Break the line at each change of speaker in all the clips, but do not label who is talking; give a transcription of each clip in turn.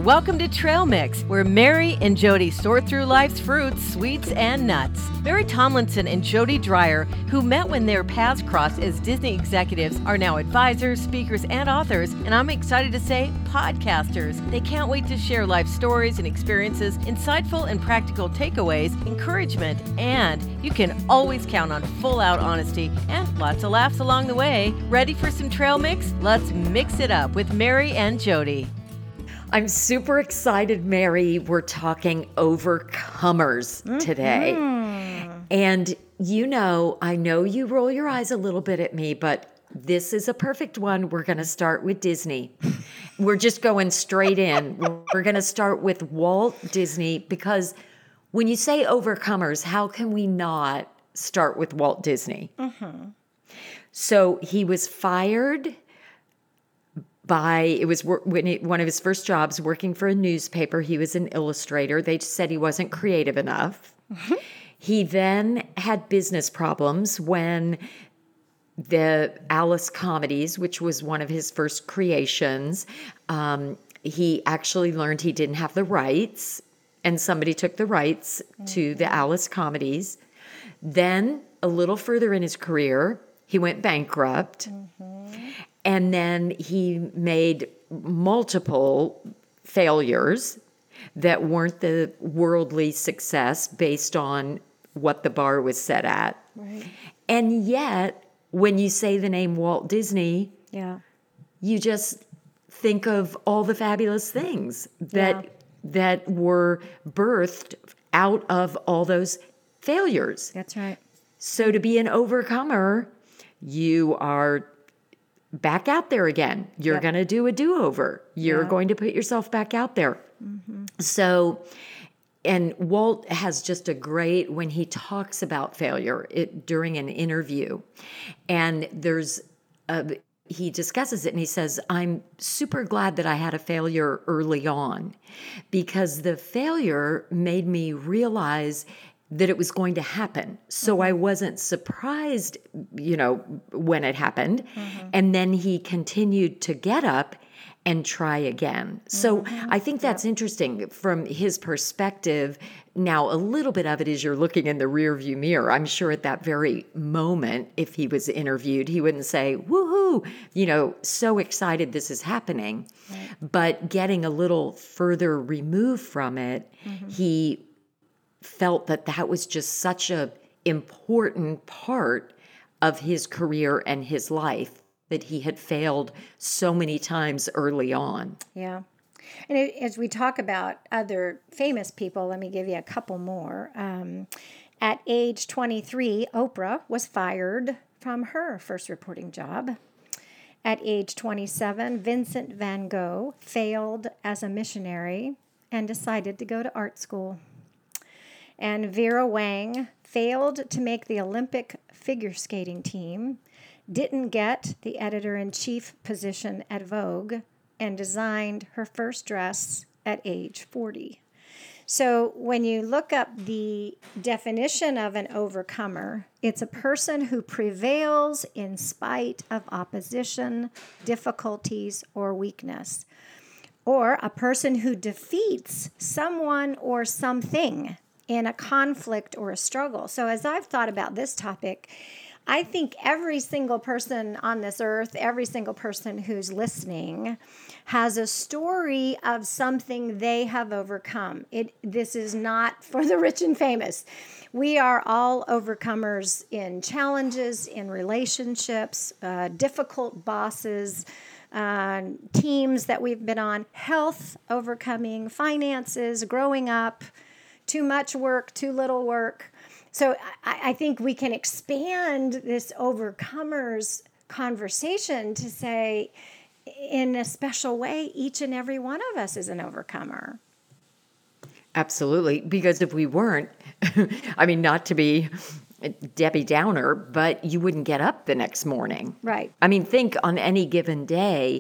Welcome to Trail Mix, where Mary and Jody sort through life's fruits, sweets, and nuts. Mary Tomlinson and Jody Dreyer, who met when their paths crossed as Disney executives, are now advisors, speakers, and authors, and I'm excited to say podcasters. They can't wait to share life stories and experiences, insightful and practical takeaways, encouragement, and you can always count on full-out honesty and lots of laughs along the way. Ready for some Trail Mix? Let's mix it up with Mary and Jody.
I'm super excited, Mary. We're talking overcomers today. And I know you roll your eyes a little bit at me, but this is a perfect one. We're going to start with Disney. We're just going straight in. We're going to start with Walt Disney, because when you say overcomers, how can we not start with Walt Disney? So he was fired one of his first jobs working for a newspaper. He was an illustrator. They said he wasn't creative enough. He then had business problems when the Alice Comedies, which was one of his first creations, he actually learned he didn't have the rights, and somebody took the rights to the Alice Comedies. Then, a little further in his career, he went bankrupt. And then he made multiple failures that weren't the worldly success based on what the bar was set at.
Right.
And yet, when you say the name Walt Disney, you just think of all the fabulous things that were birthed out of all those failures.
That's right.
So to be an overcomer, you are back out there again. You're going to do a do-over. You're going to put yourself back out there. So, and Walt has just a great, when he talks about failure during an interview, and he discusses it and he says, I'm super glad that I had a failure early on, because the failure made me realize that it was going to happen. So I wasn't surprised, when it happened. And then he continued to get up and try again. So I think that's interesting from his perspective. Now, a little bit of it is you're looking in the rearview mirror. I'm sure at that very moment, if he was interviewed, he wouldn't say, woohoo, so excited this is happening. Right. But getting a little further removed from it, he felt that was just such a important part of his career and his life, that he had failed so many times early on.
Yeah. And as we talk about other famous people, let me give you a couple more. At age 23, Oprah was fired from her first reporting job. At age 27, Vincent van Gogh failed as a missionary and decided to go to art school. And Vera Wang failed to make the Olympic figure skating team, didn't get the editor-in-chief position at Vogue, and designed her first dress at age 40. So when you look up the definition of an overcomer, it's a person who prevails in spite of opposition, difficulties, or weakness. Or a person who defeats someone or something in a conflict or a struggle. So as I've thought about this topic, I think every single person on this earth, every single person who's listening, has a story of something they have overcome. This is not for the rich and famous. We are all overcomers in challenges, in relationships, difficult bosses, teams that we've been on, health, overcoming, finances, growing up, too much work, too little work. So I think we can expand this overcomers conversation to say, in a special way, each and every one of us is an overcomer.
Absolutely. Because if we weren't, not to be Debbie Downer, but you wouldn't get up the next morning.
Right.
Think on any given day,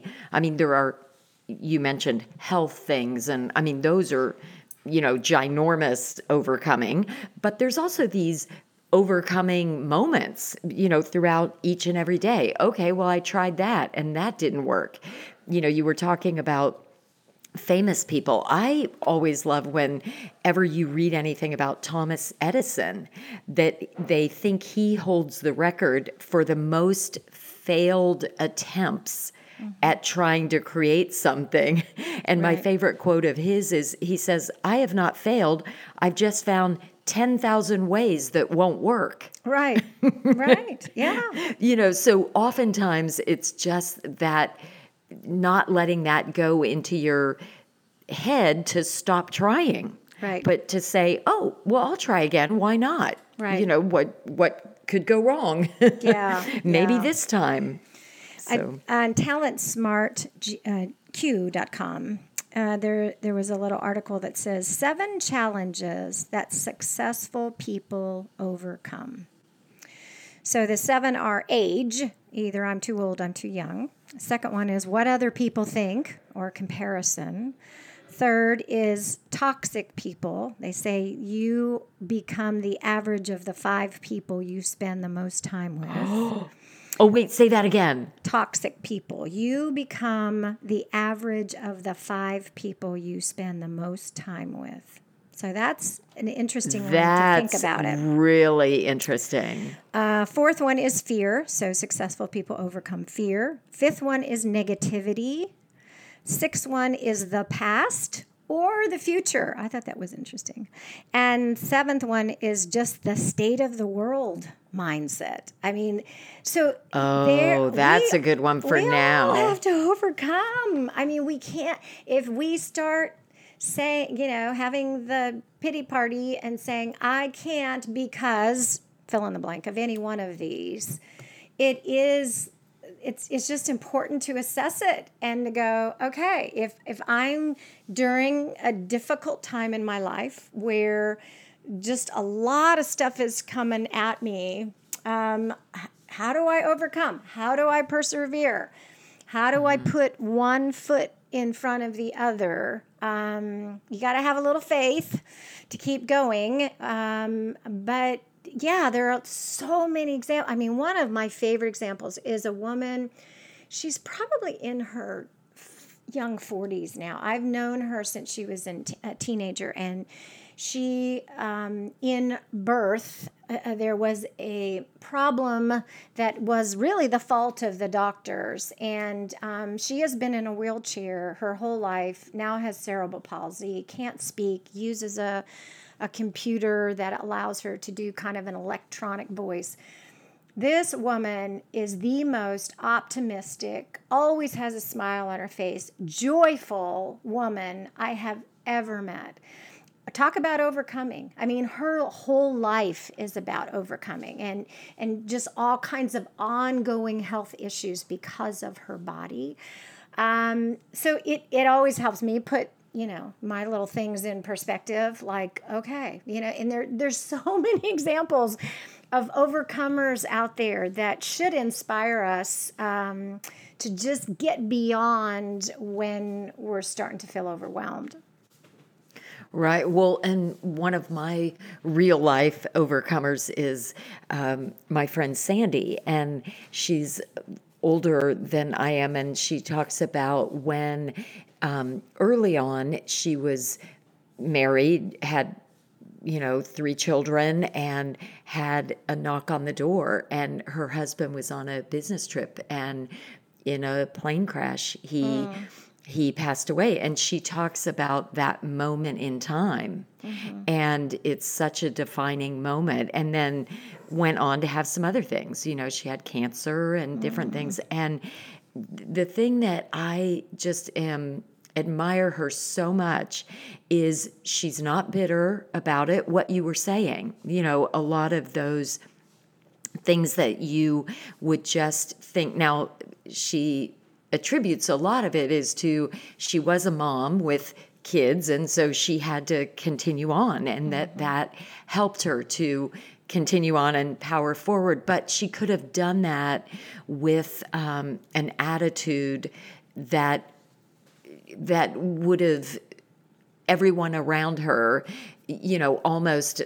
you mentioned health things, and those are ginormous overcoming, but there's also these overcoming moments, throughout each and every day. Okay, well, I tried that and that didn't work. You were talking about famous people. I always love whenever you read anything about Thomas Edison, that they think he holds the record for the most failed attempts at trying to create something. And my favorite quote of his is, he says, "I have not failed. I've just found 10,000 ways that won't work."
Right. Yeah.
So oftentimes it's just that, not letting that go into your head to stop trying.
Right.
But to say, "Oh, well, I'll try again. Why not?"
Right.
What could go wrong?
Yeah.
Maybe this time. So.
On talentsmartq.com, there was a little article that says 7 challenges that successful people overcome. So the 7 are age, either I'm too old, I'm too young. Second one is what other people think, or comparison. Third is toxic people. They say you become the average of the 5 people you spend the most time with.
Oh, wait, say that again.
Toxic people. You become the average of the 5 people you spend the most time with. So that's an interesting one to think about it.
Really interesting.
Fourth one is fear. So successful people overcome fear. Fifth one is negativity. Sixth one is the past or the future. I thought that was interesting. And seventh one is just the state of the world mindset. I mean, so
that's a good one for now.
We all have to overcome. I mean, we can't, if we start saying, having the pity party and saying, I can't because fill in the blank of any one of these, it's just important to assess it and to go, okay, if I'm during a difficult time in my life where just a lot of stuff is coming at me, how do I overcome? How do I persevere? How do I put one foot in front of the other? You got to have a little faith to keep going. But yeah, there are so many examples. I mean, one of my favorite examples is a woman. She's probably in her young 40s now. I've known her since she was a teenager, and she, in birth, there was a problem that was really the fault of the doctors, and she has been in a wheelchair her whole life, now has cerebral palsy, can't speak, uses a computer that allows her to do kind of an electronic voice. This woman is the most optimistic, always has a smile on her face, joyful woman I have ever met. Talk about overcoming. I mean, her whole life is about overcoming and just all kinds of ongoing health issues because of her body. So it always helps me put, my little things in perspective, like, okay, and there's so many examples of overcomers out there that should inspire us to just get beyond when we're starting to feel overwhelmed.
Right. Well, and one of my real life overcomers is my friend Sandy, and she's older than I am, and she talks about when early on she was married, had 3 children, and had a knock on the door, and her husband was on a business trip, and in a plane crash he passed away. And she talks about that moment in time. Mm-hmm. And it's such a defining moment. And then went on to have some other things. She had cancer and different things. And the thing that I just admire her so much is she's not bitter about it. What you were saying, a lot of those things that you would just think. Now, she attributes a lot of it is to she was a mom with kids, and so she had to continue on, and that helped her to continue on and power forward. But she could have done that with an attitude that would have everyone around her, almost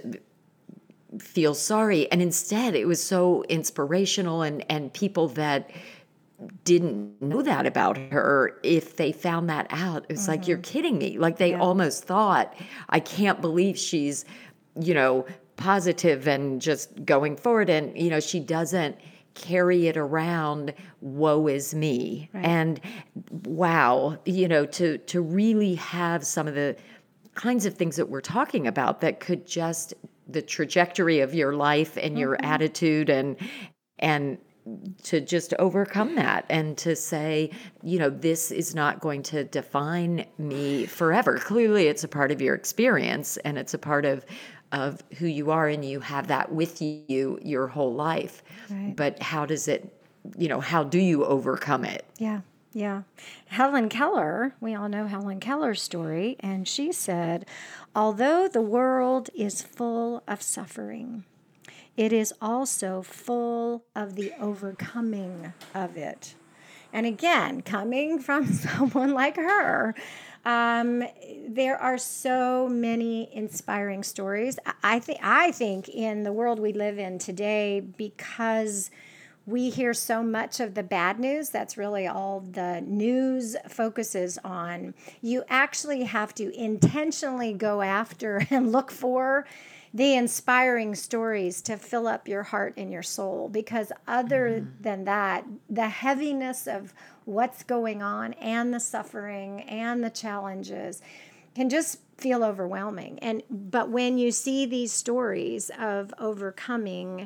feel sorry. And instead, it was so inspirational, and people that didn't know that about her, if they found that out, it was like, you're kidding me. Like they almost thought, I can't believe she's, positive and just going forward. And, she doesn't carry it around, woe is me. Right. And wow, to really have some of the kinds of things that we're talking about that could just the trajectory of your life and your attitude and to just overcome that and to say, this is not going to define me forever. Clearly, it's a part of your experience and it's a part of who you are, and you have that with you your whole life. Right. But how does it, how do you overcome it?
Yeah. Yeah. Helen Keller, we all know Helen Keller's story, and she said, although the world is full of suffering, it is also full of the overcoming of it. And again, coming from someone like her, there are so many inspiring stories. I think in the world we live in today, because we hear so much of the bad news, that's really all the news focuses on. You actually have to intentionally go after and look for the inspiring stories to fill up your heart and your soul, because other than that, the heaviness of what's going on and the suffering and the challenges can just feel overwhelming. But when you see these stories of overcoming,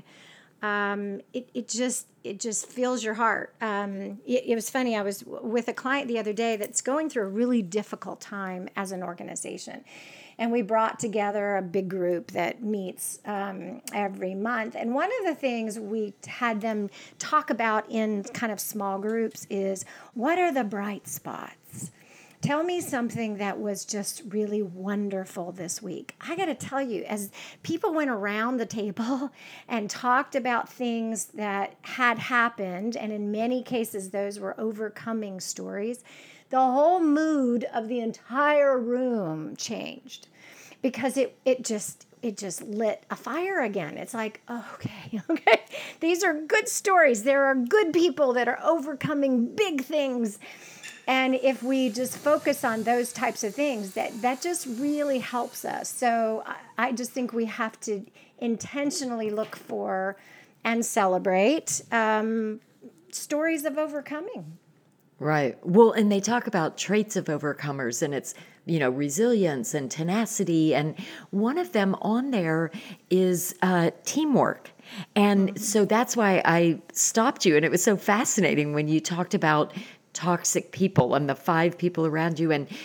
it just fills your heart. It was funny. I was with a client the other day that's going through a really difficult time as an organization. And we brought together a big group that meets every month. And one of the things we had them talk about in kind of small groups is, what are the bright spots? Tell me something that was just really wonderful this week. I got to tell you, as people went around the table and talked about things that had happened, and in many cases those were overcoming stories, the whole mood of the entire room changed, because it just lit a fire again. It's like, oh, okay. These are good stories. There are good people that are overcoming big things. And if we just focus on those types of things, that just really helps us. So I just think we have to intentionally look for and celebrate stories of overcoming.
Right. Well, and they talk about traits of overcomers, and it's, resilience and tenacity. And one of them on there is teamwork. And so that's why I stopped you. And it was so fascinating when you talked about toxic people and the 5 people around you. And,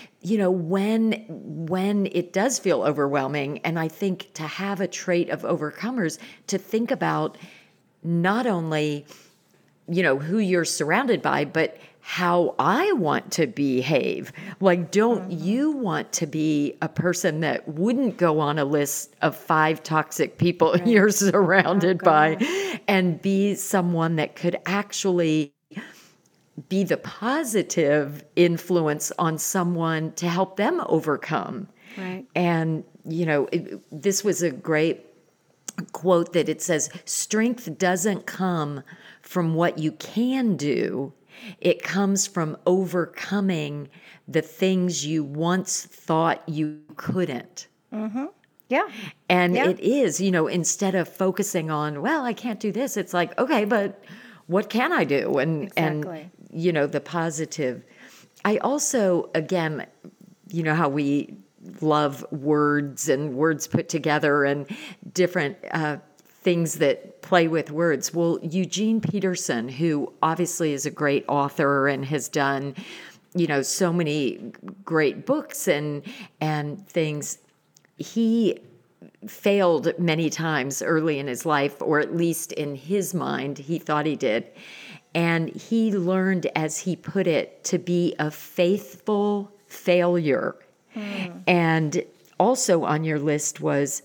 when it does feel overwhelming, and I think to have a trait of overcomers, to think about not only, who you're surrounded by, but how I want to behave. Like, don't you want to be a person that wouldn't go on a list of 5 toxic people you're surrounded by, and be someone that could actually be the positive influence on someone to help them overcome. Right. And, this was a great quote that it says, strength doesn't come from what you can do. It comes from overcoming the things you once thought you couldn't.
Mm-hmm. Yeah.
And it is, instead of focusing on, well, I can't do this, it's like, okay, but what can I do? And the positive. I also, again, how we love words and words put together and different things that play with words. Well, Eugene Peterson, who obviously is a great author and has done, so many great books and things, he failed many times early in his life, or at least in his mind, he thought he did. And he learned, as he put it, to be a faithful failure. And also on your list was,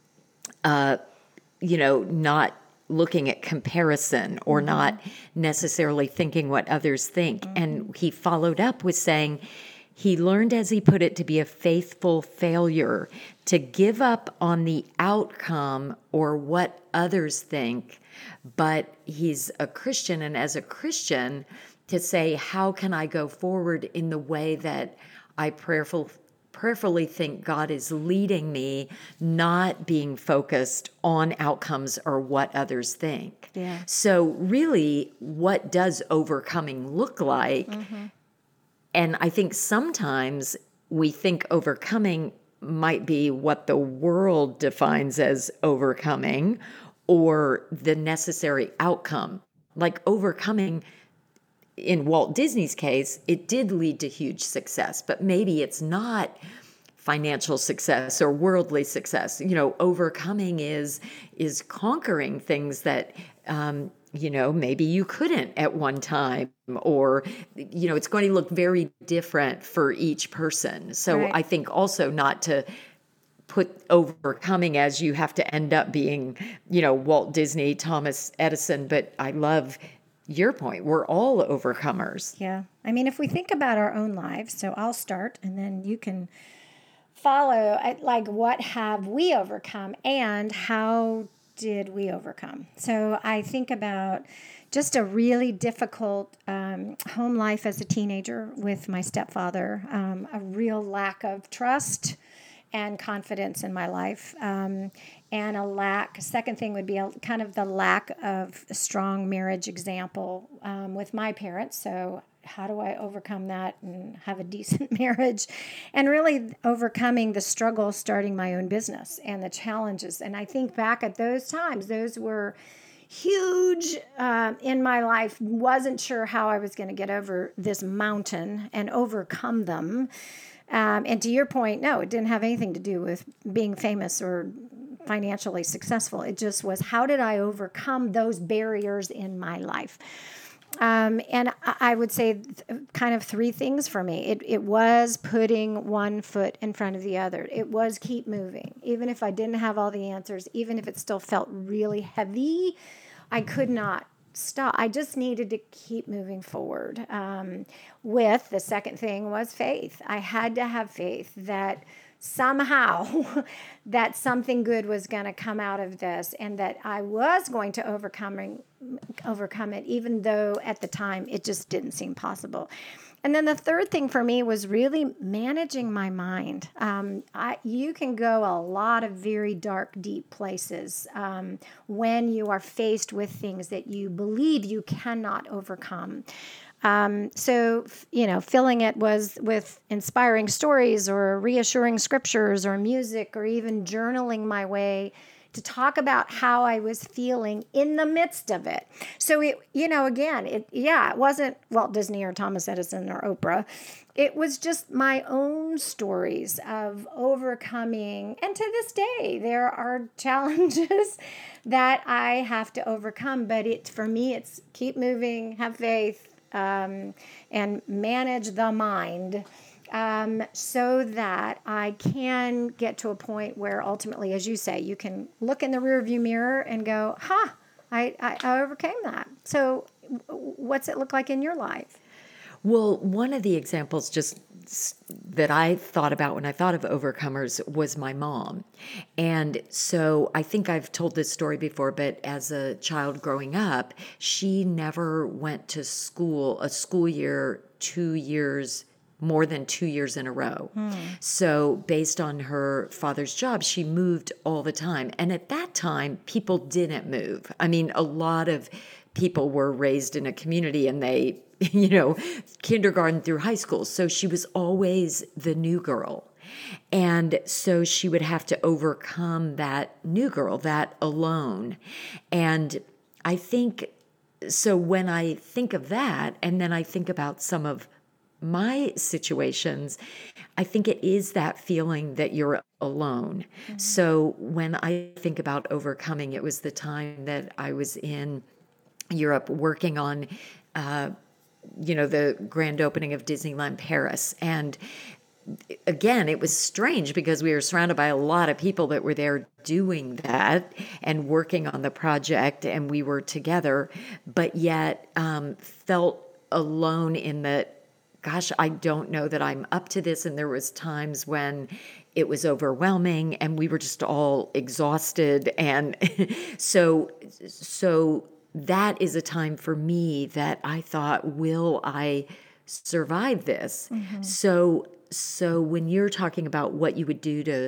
not looking at comparison or not necessarily thinking what others think. And he followed up with saying, he learned, as he put it, to be a faithful failure, to give up on the outcome or what others think. But he's a Christian, and as a Christian, to say, how can I go forward in the way that I prayerfully think God is leading me, not being focused on outcomes or what others think.
Yeah.
So really, what does overcoming look like? And I think sometimes we think overcoming might be what the world defines as overcoming or the necessary outcome. Like overcoming, in Walt Disney's case, it did lead to huge success, but maybe it's not financial success or worldly success. Overcoming is conquering things that maybe you couldn't at one time, or it's going to look very different for each person. So
Right.
I think also not to put overcoming as you have to end up being, Walt Disney, Thomas Edison, but I love your point. We're all overcomers.
Yeah. I mean, if we think about our own lives, so I'll start and then you can follow, like, what have we overcome and how did we overcome? So I think about just a really difficult home life as a teenager with my stepfather, a real lack of trust and confidence in my life. And second thing would be kind of the lack of a strong marriage example with my parents. So how do I overcome that and have a decent marriage? And really overcoming the struggle starting my own business and the challenges. And I think back at those times, those were huge in my life. Wasn't sure how I was going to get over this mountain and overcome them. And to your point, no, it didn't have anything to do with being famous or financially successful. It just was, how did I overcome those barriers in my life? And I would say kind of three things for me. It was putting one foot in front of the other. It was keep moving. Even if I didn't have all the answers, even if it still felt really heavy, I could not stop. I just needed to keep moving forward. With the second thing was faith. I had to have faith that somehow that something good was going to come out of this and that I was going to overcome it, even though at the time it just didn't seem possible. And then the third thing for me was really managing my mind. You can go a lot of very dark, deep places when you are faced with things that you believe you cannot overcome. So, filling it was with inspiring stories or reassuring scriptures or music or even journaling my way to talk about how I was feeling in the midst of it. So, it wasn't Walt Disney or Thomas Edison or Oprah. It was just my own stories of overcoming. And to this day, there are challenges that I have to overcome. But for me, it's keep moving, have faith, and manage the mind so that I can get to a point where ultimately, as you say, you can look in the rearview mirror and go, I overcame that. So what's it look like in your life?
Well, one of the examples just that I thought about when I thought of overcomers was my mom. And so I think I've told this story before, but as a child growing up, she never went to school, a school year, 2 years, more than 2 years in a row. So based on her father's job, she moved all the time. And at that time, people didn't move. I mean, a lot of people were raised in a community and they, kindergarten through high school. So she was always the new girl. And so she would have to overcome that new girl, that alone. And I think, so when I think of that, and then I think about some of my situations, I think it is that feeling that you're alone. Mm-hmm. So when I think about overcoming, it was the time that I was in Europe working on, the grand opening of Disneyland Paris. And again, it was strange because we were surrounded by a lot of people that were there doing that and working on the project, and we were together, but yet felt alone in that, gosh, I don't know that I'm up to this. And there was times when it was overwhelming and we were just all exhausted. And so that is a time for me that I thought, will I survive this? So when you're talking about what you would do to,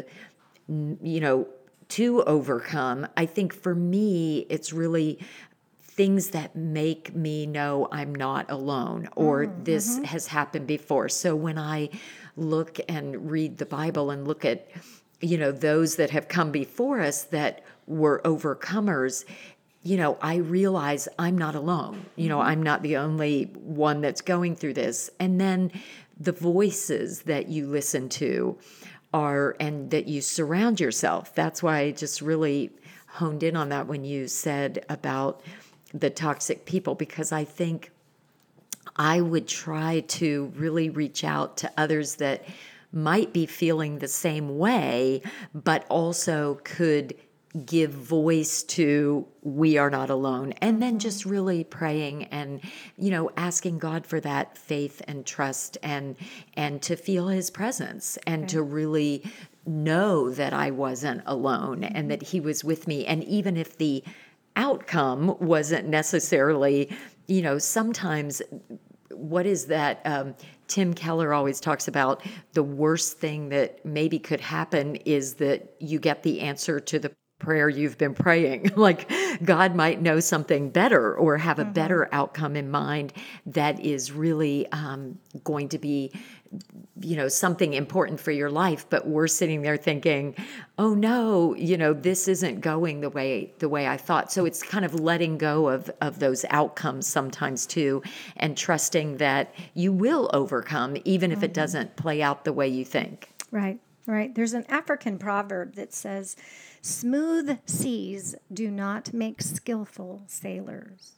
to overcome, I think for me, it's really things that make me know I'm not alone, or this has happened before. So when I look and read the Bible and look at, those that have come before us that were overcomers, I realize I'm not alone. I'm not the only one that's going through this. And then the voices that you listen to and that you surround yourself. That's why I just really honed in on that when you said about the toxic people, because I think I would try to really reach out to others that might be feeling the same way, but also could give voice to we are not alone. And then just really praying and, asking God for that faith and trust and to feel his presence and to really know that I wasn't alone and that he was with me. And even if the outcome wasn't necessarily, sometimes what is that? Tim Keller always talks about the worst thing that maybe could happen is that you get the answer to the prayer you've been praying. Like God might know something better or have a better outcome in mind that is really going to be, something important for your life. But we're sitting there thinking, oh no, this isn't going the way I thought. So it's kind of letting go of those outcomes sometimes too, and trusting that you will overcome, even if it doesn't play out the way you think.
Right. There's an African proverb that says, smooth seas do not make skillful sailors.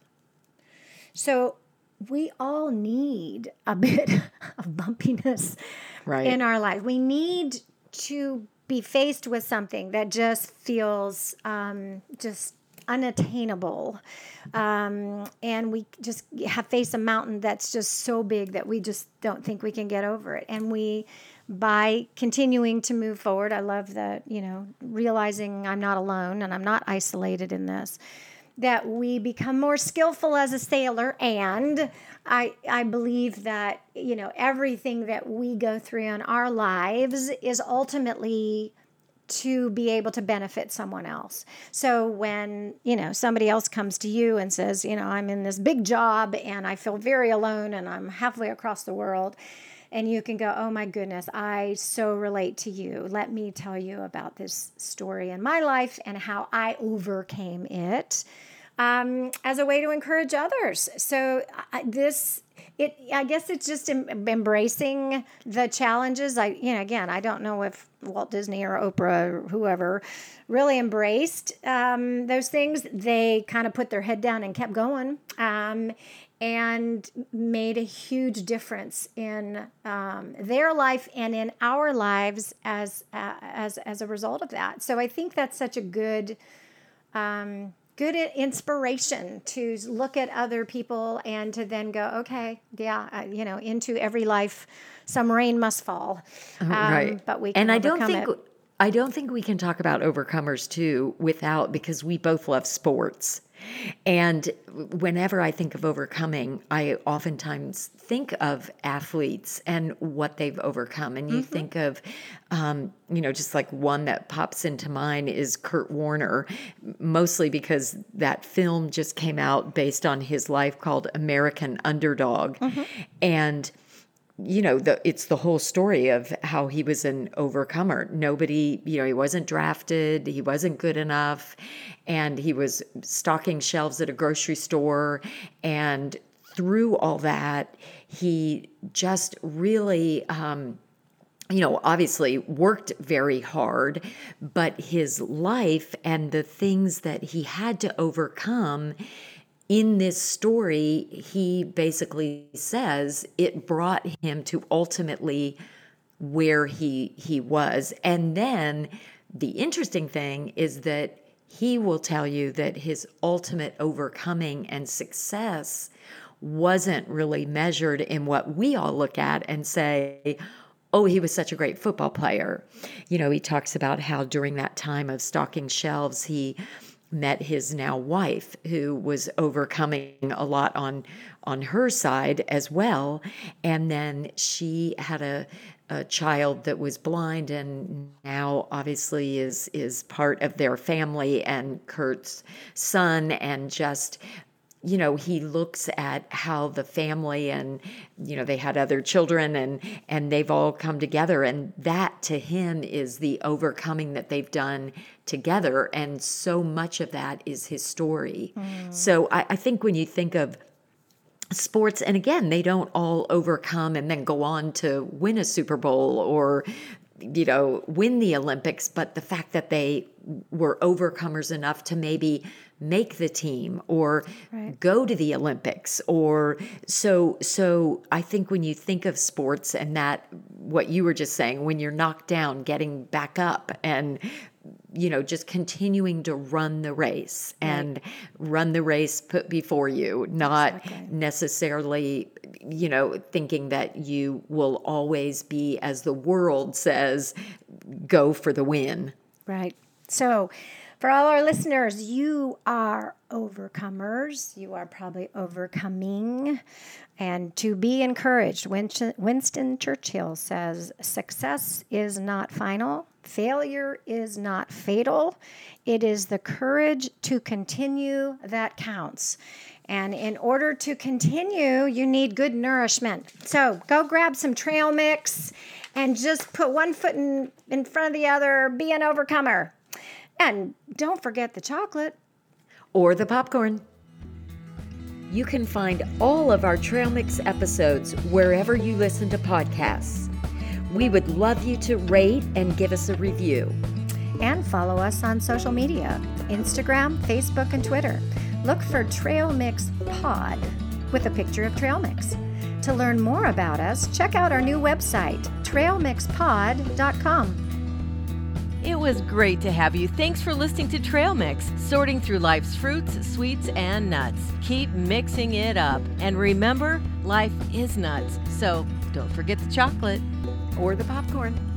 So we all need a bit of bumpiness in our life. We need to be faced with something that just feels just unattainable. And we just have faced a mountain that's just so big that we just don't think we can get over it. And by continuing to move forward, I love that, realizing I'm not alone and I'm not isolated in this, that we become more skillful as a sailor. And I believe that, everything that we go through in our lives is ultimately to be able to benefit someone else. So when, somebody else comes to you and says, I'm in this big job and I feel very alone and I'm halfway across the world, and you can go, oh my goodness, I so relate to you. Let me tell you about this story in my life and how I overcame it as a way to encourage others. So I guess it's just embracing the challenges. I don't know if Walt Disney or Oprah or whoever really embraced those things. They kind of put their head down and kept going. And made a huge difference in their life and in our lives as a result of that. So I think that's such a good inspiration to look at other people and to then go, okay, into every life, some rain must fall.
Right.
But we can overcome it.
I don't think we can talk about overcomers too because we both love sports. And whenever I think of overcoming, I oftentimes think of athletes and what they've overcome. And you think of, just like one that pops into mind is Kurt Warner, mostly because that film just came out based on his life called American Underdog. And it's the whole story of how he was an overcomer. Nobody, he wasn't drafted, he wasn't good enough, and he was stocking shelves at a grocery store. And through all that, he just really, obviously worked very hard, but his life and the things that he had to overcome in this story, he basically says it brought him to ultimately where he was. And then the interesting thing is that he will tell you that his ultimate overcoming and success wasn't really measured in what we all look at and say, oh, he was such a great football player. He talks about how during that time of stocking shelves, he met his now wife, who was overcoming a lot on her side as well. And then she had a child that was blind, and now obviously is part of their family and Kurt's son. And just, he looks at how the family and, they had other children and they've all come together. And that to him is the overcoming that they've done together. And so much of that is his story. So I think when you think of sports, and again, they don't all overcome and then go on to win a Super Bowl or, win the Olympics, but the fact that they were overcomers enough to maybe make the team or go to the Olympics, or so I think when you think of sports and that, what you were just saying, when you're knocked down, getting back up and just continuing to run the race and run the race put before you, not necessarily, thinking that you will always be, as the world says, go for the win.
Right. So for all our listeners, you are overcomers. You are probably overcoming. And to be encouraged, Winston Churchill says, success is not final. Failure is not fatal. It is the courage to continue that counts. And in order to continue, you need good nourishment. So go grab some trail mix and just put one foot in front of the other. Be an overcomer. And don't forget the chocolate.
Or the popcorn. You can find all of our Trail Mix episodes wherever you listen to podcasts. We would love you to rate and give us a review.
And follow us on social media, Instagram, Facebook, and Twitter. Look for Trail Mix Pod with a picture of Trail Mix. To learn more about us, check out our new website, trailmixpod.com.
It was great to have you. Thanks for listening to Trail Mix, sorting through life's fruits, sweets, and nuts. Keep mixing it up. And remember, life is nuts. So don't forget the chocolate.
Or the popcorn.